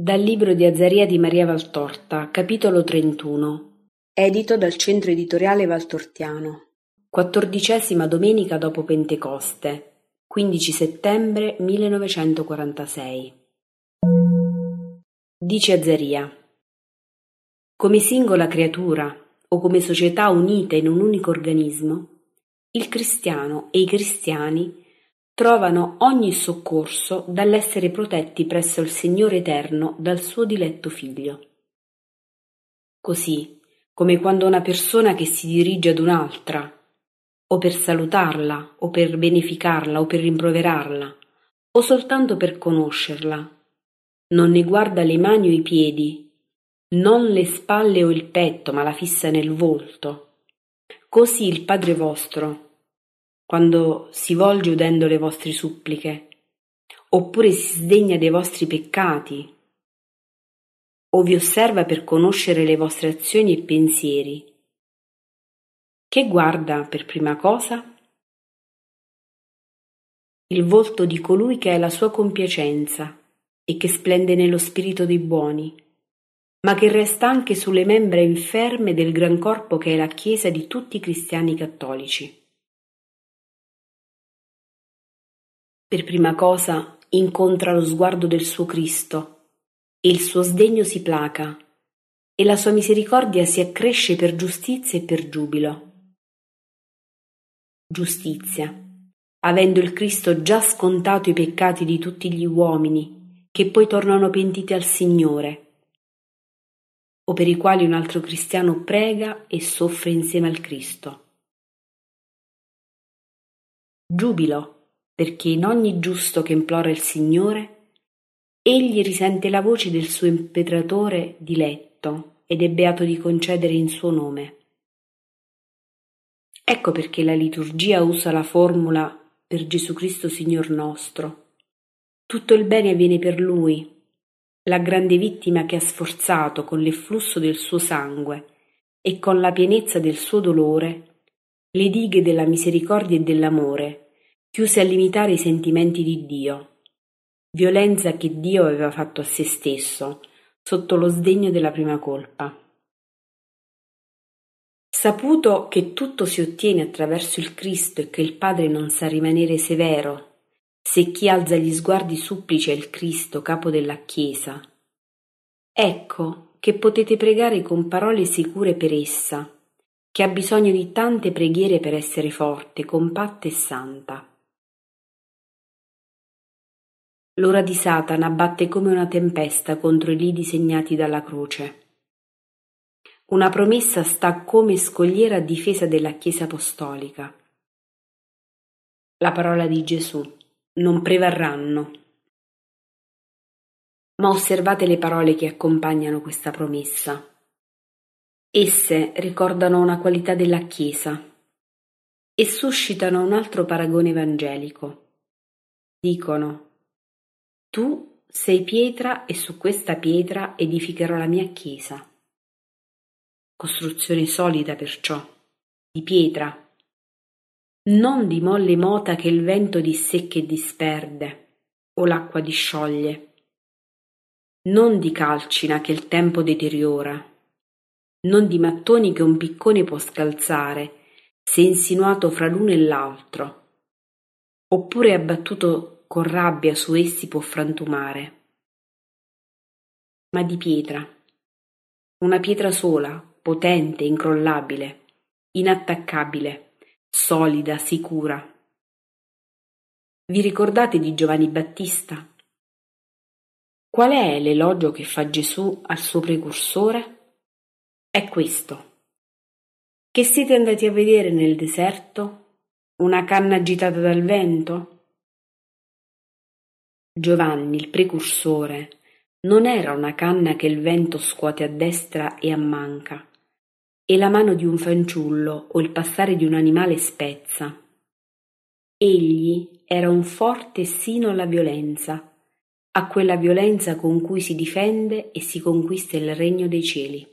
Dal libro di Azaria di Maria Valtorta, capitolo 31, edito dal Centro Editoriale Valtortiano, 14ª domenica dopo Pentecoste, 15 settembre 1946. Dice Azaria: come singola creatura o come società unite in un unico organismo, il cristiano e i cristiani trovano ogni soccorso dall'essere protetti presso il Signore Eterno dal suo diletto Figlio. Così come quando una persona che si dirige ad un'altra, o per salutarla, o per beneficarla, o per rimproverarla, o soltanto per conoscerla, non ne guarda le mani o i piedi, non le spalle o il petto, ma la fissa nel volto, così il Padre vostro, quando si volge udendo le vostre suppliche, oppure si sdegna dei vostri peccati, o vi osserva per conoscere le vostre azioni e pensieri, che guarda per prima cosa? Il volto di colui che è la sua compiacenza e che splende nello spirito dei buoni, ma che resta anche sulle membra inferme del gran corpo che è la Chiesa di tutti i cristiani cattolici. Per prima cosa incontra lo sguardo del suo Cristo e il suo sdegno si placa e la sua misericordia si accresce per giustizia e per giubilo. Giustizia, avendo il Cristo già scontato i peccati di tutti gli uomini, che poi tornano pentiti al Signore, o per i quali un altro cristiano prega e soffre insieme al Cristo. Giubilo, perché in ogni giusto che implora il Signore, egli risente la voce del suo impetratore diletto ed è beato di concedere in suo nome. Ecco perché la liturgia usa la formula per Gesù Cristo Signor nostro. Tutto il bene avviene per Lui, la grande vittima che ha sforzato con l'efflusso del suo sangue e con la pienezza del suo dolore le dighe della misericordia e dell'amore, chiuse a limitare i sentimenti di Dio, violenza che Dio aveva fatto a se stesso sotto lo sdegno della prima colpa. Saputo che tutto si ottiene attraverso il Cristo e che il Padre non sa rimanere severo se chi alza gli sguardi supplice il Cristo, capo della Chiesa, ecco che potete pregare con parole sicure per essa, che ha bisogno di tante preghiere per essere forte, compatta e santa. L'ora di Satana batte come una tempesta contro i lidi segnati dalla croce. Una promessa sta come scogliera a difesa della Chiesa apostolica. La parola di Gesù: non prevarranno. Ma osservate le parole che accompagnano questa promessa. Esse ricordano una qualità della Chiesa e suscitano un altro paragone evangelico. Dicono: tu sei pietra e su questa pietra edificherò la mia Chiesa. Costruzione solida perciò, di pietra, non di molle mota che il vento dissecca e disperde, o l'acqua discioglie, non di calcina che il tempo deteriora, non di mattoni che un piccone può scalzare, se insinuato fra l'uno e l'altro, oppure abbattuto con rabbia su essi può frantumare, ma di pietra, una pietra sola, potente, incrollabile, inattaccabile, solida, sicura. Vi ricordate di Giovanni Battista? Qual è l'elogio che fa Gesù al suo precursore? È questo: che siete andati a vedere nel deserto? Una canna agitata dal vento? Giovanni, il precursore, non era una canna che il vento scuote a destra e a manca, e la mano di un fanciullo o il passare di un animale spezza. Egli era un forte sino alla violenza, a quella violenza con cui si difende e si conquista il regno dei cieli.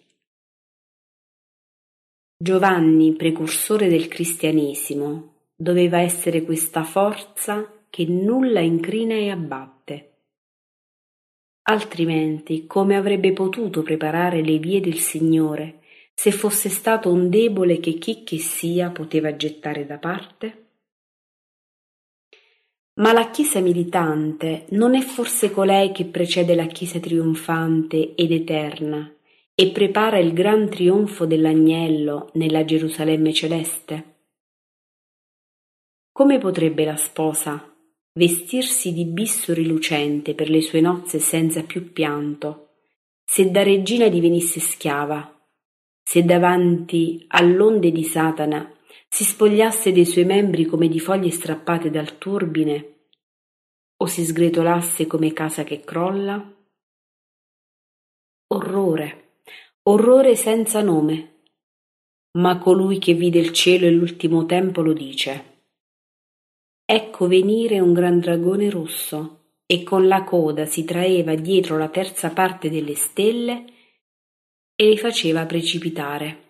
Giovanni, precursore del cristianesimo, doveva essere questa forza che nulla incrina e abbatte. Altrimenti, come avrebbe potuto preparare le vie del Signore se fosse stato un debole che chi che sia poteva gettare da parte? Ma la Chiesa militante non è forse colei che precede la Chiesa trionfante ed eterna e prepara il gran trionfo dell'agnello nella Gerusalemme celeste? Come potrebbe la sposa vestirsi di bisso rilucente per le sue nozze senza più pianto, se da regina divenisse schiava, se davanti all'onde di Satana si spogliasse dei suoi membri come di foglie strappate dal turbine, o si sgretolasse come casa che crolla? Orrore, orrore senza nome. Ma colui che vide il cielo e l'ultimo tempo lo dice. Ecco venire un gran dragone rosso, e con la coda si traeva dietro la terza parte delle stelle e li faceva precipitare.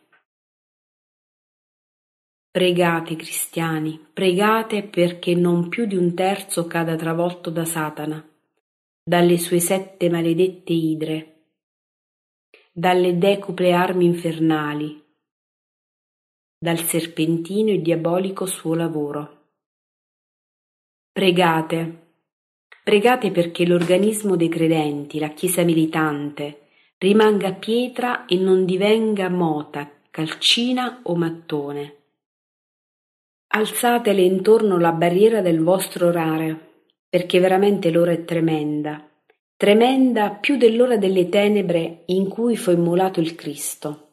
Pregate, cristiani, pregate perché non più di un terzo cada travolto da Satana, dalle sue 7 maledette idre, dalle decuple armi infernali, dal serpentino e diabolico suo lavoro. Pregate, pregate perché l'organismo dei credenti, la Chiesa militante, rimanga pietra e non divenga mota, calcina o mattone. Alzatele intorno la barriera del vostro orare, perché veramente l'ora è tremenda, tremenda più dell'ora delle tenebre in cui fu immolato il Cristo.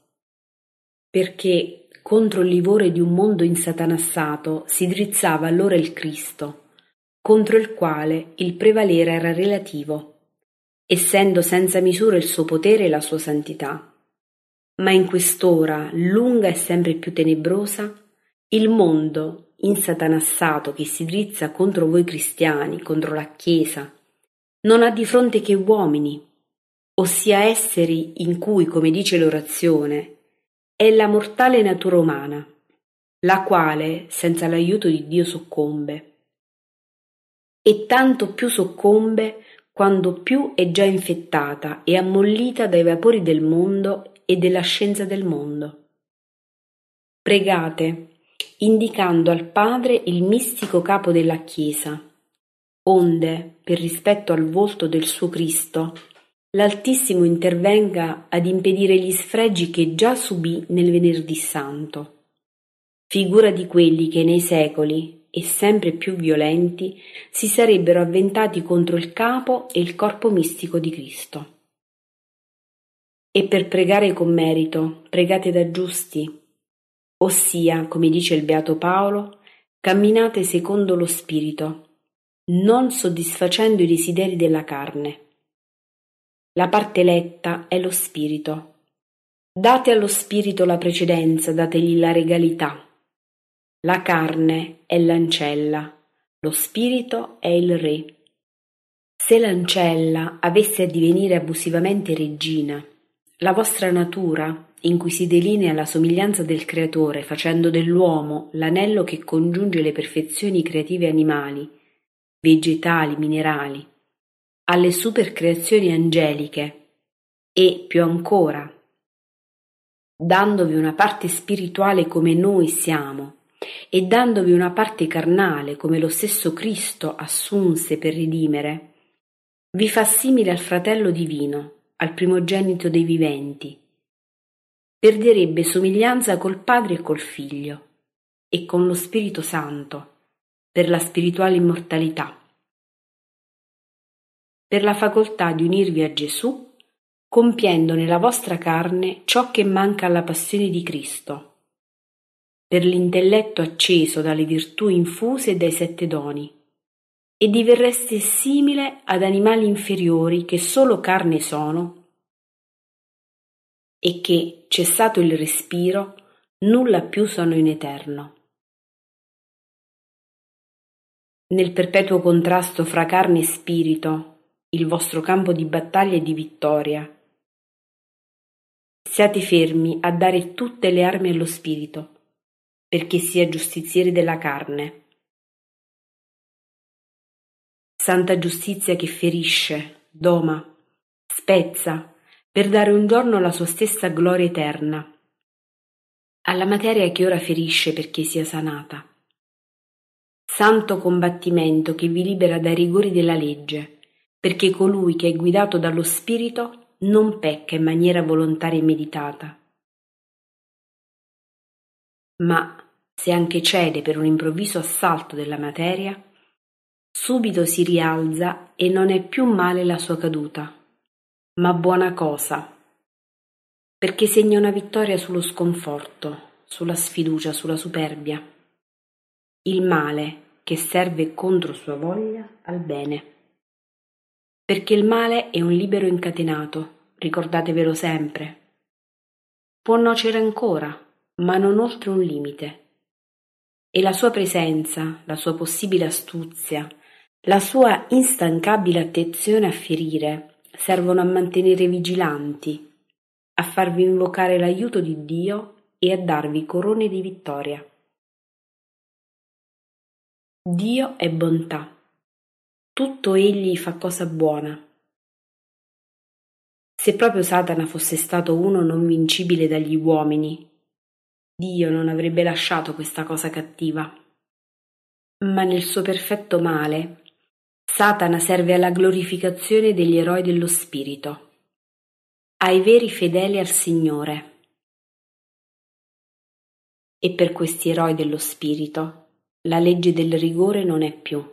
Perché contro il livore di un mondo insatanassato si drizzava allora il Cristo, contro il quale il prevalere era relativo, essendo senza misura il suo potere e la sua santità. Ma in quest'ora lunga e sempre più tenebrosa, il mondo insatanassato che si drizza contro voi cristiani, contro la Chiesa, non ha di fronte che uomini, ossia esseri in cui, come dice l'orazione, è la mortale natura umana, la quale senza l'aiuto di Dio soccombe. E tanto più soccombe quando più è già infettata e ammollita dai vapori del mondo e della scienza del mondo. Pregate, indicando al Padre il mistico capo della Chiesa, onde, per rispetto al volto del suo Cristo, l'Altissimo intervenga ad impedire gli sfregi che già subì nel Venerdì Santo, figura di quelli che nei secoli, e sempre più violenti, si sarebbero avventati contro il capo e il corpo mistico di Cristo. E per pregare con merito, pregate da giusti, ossia, come dice il Beato Paolo, camminate secondo lo Spirito, non soddisfacendo i desideri della carne. La parte eletta è lo Spirito. Date allo Spirito la precedenza, dategli la regalità. La carne è l'ancella, lo Spirito è il re. Se l'ancella avesse a divenire abusivamente regina, la vostra natura, in cui si delinea la somiglianza del Creatore, facendo dell'uomo l'anello che congiunge le perfezioni creative animali, vegetali, minerali, alle supercreazioni angeliche e, più ancora, dandovi una parte spirituale come noi siamo, e dandovi una parte carnale come lo stesso Cristo assunse per redimere, vi fa simile al fratello divino, al primogenito dei viventi. Perderebbe somiglianza col Padre e col Figlio, e con lo Spirito Santo, per la spirituale immortalità. Per la facoltà di unirvi a Gesù, compiendo nella vostra carne ciò che manca alla passione di Cristo, per l'intelletto acceso dalle virtù infuse e dai 7 doni, e diverreste simile ad animali inferiori che solo carne sono e che, cessato il respiro, nulla più sono in eterno. Nel perpetuo contrasto fra carne e spirito, il vostro campo di battaglia e di vittoria. Siate fermi a dare tutte le armi allo spirito, perché sia giustiziere della carne. Santa giustizia che ferisce, doma, spezza, per dare un giorno la sua stessa gloria eterna alla materia che ora ferisce perché sia sanata. Santo combattimento che vi libera dai rigori della legge, perché colui che è guidato dallo Spirito non pecca in maniera volontaria e meditata. Ma se anche cede per un improvviso assalto della materia, subito si rialza e non è più male la sua caduta, ma buona cosa, perché segna una vittoria sullo sconforto, sulla sfiducia, sulla superbia. Il male che serve contro sua voglia al bene. Perché il male è un libero incatenato, ricordatevelo sempre. Può nuocere ancora, ma non oltre un limite. E la sua presenza, la sua possibile astuzia, la sua instancabile attenzione a ferire servono a mantenere vigilanti, a farvi invocare l'aiuto di Dio e a darvi corone di vittoria. Dio è bontà. Tutto egli fa cosa buona. Se proprio Satana fosse stato uno non vincibile dagli uomini, Dio non avrebbe lasciato questa cosa cattiva. Ma nel suo perfetto male, Satana serve alla glorificazione degli eroi dello spirito, ai veri fedeli al Signore. E per questi eroi dello spirito, la legge del rigore non è più.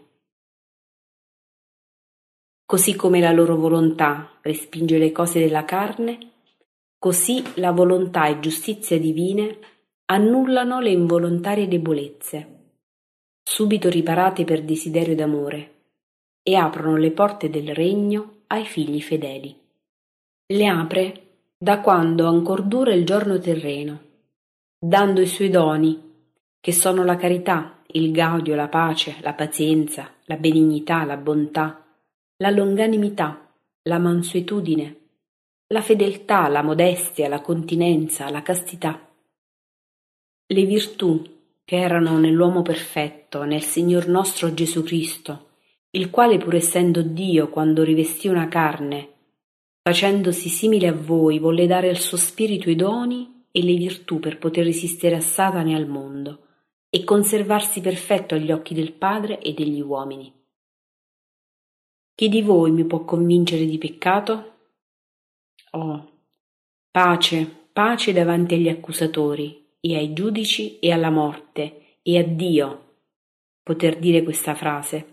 Così come la loro volontà respinge le cose della carne, così la volontà e giustizia divine annullano le involontarie debolezze, subito riparate per desiderio d'amore, e aprono le porte del regno ai figli fedeli. Le apre da quando ancor dura il giorno terreno, dando i suoi doni, che sono la carità, il gaudio, la pace, la pazienza, la benignità, la bontà, la longanimità, la mansuetudine, la fedeltà, la modestia, la continenza, la castità. Le virtù che erano nell'uomo perfetto, nel Signor nostro Gesù Cristo, il quale pur essendo Dio quando rivestì una carne, facendosi simile a voi, volle dare al suo spirito i doni e le virtù per poter resistere a Satana e al mondo, e conservarsi perfetto agli occhi del Padre e degli uomini. Chi di voi mi può convincere di peccato? Oh, pace, pace davanti agli accusatori, e ai giudici e alla morte, e a Dio, poter dire questa frase.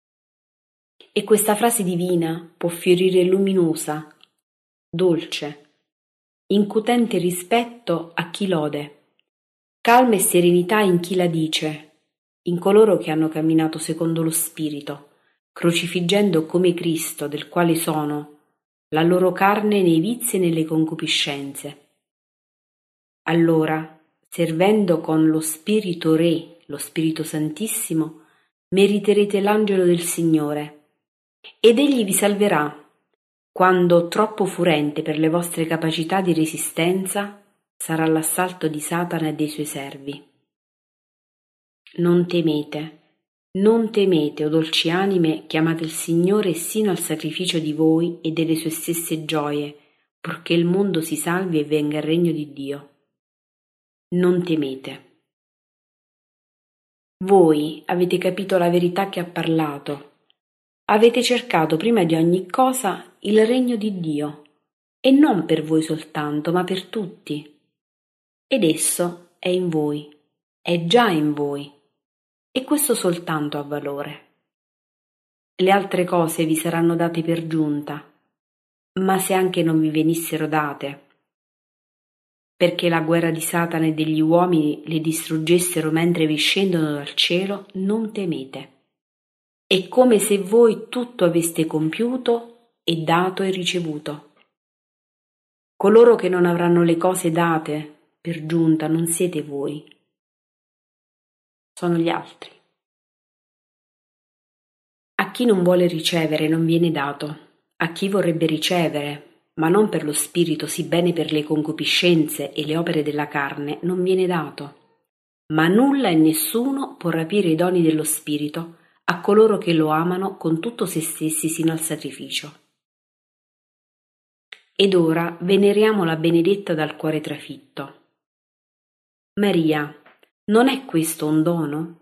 E questa frase divina può fiorire luminosa, dolce, incutente rispetto a chi lode, calma e serenità in chi la dice, in coloro che hanno camminato secondo lo Spirito, crocifiggendo come Cristo, del quale sono, la loro carne nei vizi e nelle concupiscenze. Allora, servendo con lo Spirito Re, lo Spirito Santissimo, meriterete l'angelo del Signore, ed egli vi salverà, quando troppo furente per le vostre capacità di resistenza sarà l'assalto di Satana e dei suoi servi. Non temete, o dolci anime, chiamate il Signore sino al sacrificio di voi e delle sue stesse gioie, purché il mondo si salvi e venga il regno di Dio. Non temete. Voi avete capito la verità che ha parlato. Avete cercato prima di ogni cosa il regno di Dio, e non per voi soltanto, ma per tutti. Ed esso è in voi, è già in voi, e questo soltanto ha valore. Le altre cose vi saranno date per giunta, ma se anche non vi venissero date, perché la guerra di Satana e degli uomini le distruggessero mentre vi scendono dal cielo, non temete. È come se voi tutto aveste compiuto e dato e ricevuto. Coloro che non avranno le cose date per giunta non siete voi, sono gli altri. A chi non vuole ricevere non viene dato, a chi vorrebbe ricevere, ma non per lo spirito, sibbene per le concupiscenze e le opere della carne, non viene dato. Ma nulla e nessuno può rapire i doni dello spirito a coloro che lo amano con tutto se stessi sino al sacrificio. Ed ora veneriamo la benedetta dal cuore trafitto. Maria, non è questo un dono?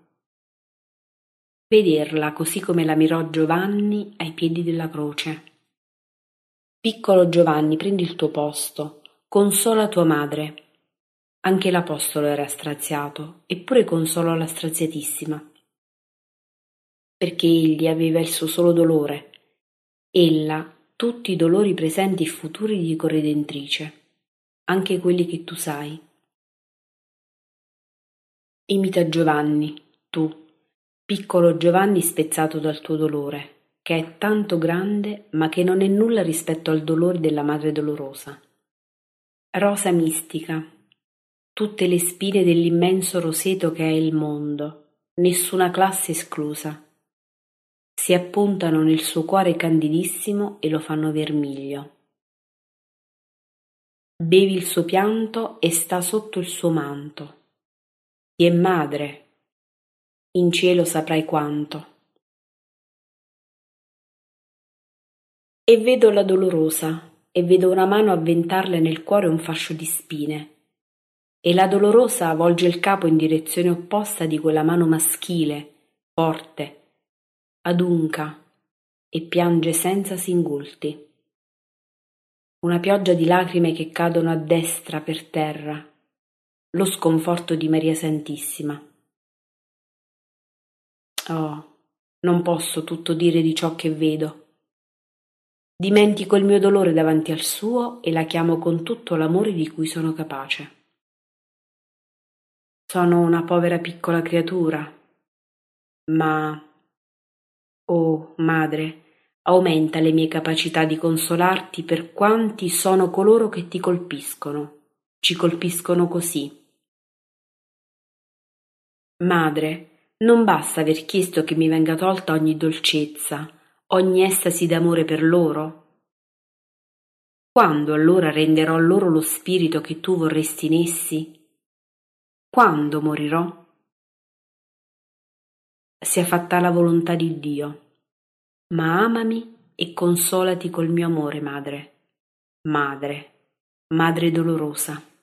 Vederla così come la mirò Giovanni ai piedi della croce. Piccolo Giovanni, prendi il tuo posto, consola tua madre. Anche l'apostolo era straziato, eppure consolò la straziatissima. Perché egli aveva il suo solo dolore. Ella tutti i dolori presenti e futuri di corredentrice, anche quelli che tu sai. Imita Giovanni, tu, piccolo Giovanni spezzato dal tuo dolore, che è tanto grande ma che non è nulla rispetto al dolore della Madre Dolorosa. Rosa mistica, tutte le spine dell'immenso roseto che è il mondo, nessuna classe esclusa, si appuntano nel suo cuore candidissimo e lo fanno vermiglio. Bevi il suo pianto e sta sotto il suo manto. Ti è madre, in cielo saprai quanto. E vedo la Dolorosa, e vedo una mano avventarle nel cuore un fascio di spine, e la Dolorosa volge il capo in direzione opposta di quella mano maschile, forte, adunca, e piange senza singulti. Una pioggia di lacrime che cadono a destra per terra, lo sconforto di Maria Santissima. Oh, non posso tutto dire di ciò che vedo. Dimentico il mio dolore davanti al suo e la chiamo con tutto l'amore di cui sono capace. Sono una povera piccola creatura, ma, oh madre, aumenta le mie capacità di consolarti per quanti sono coloro che ti colpiscono, ci colpiscono così. Madre, non basta aver chiesto che mi venga tolta ogni dolcezza, ogni estasi d'amore per loro? Quando allora renderò loro lo spirito che tu vorresti in essi? Quando morirò? Sia fatta la volontà di Dio, ma amami e consolati col mio amore, madre, madre, madre dolorosa.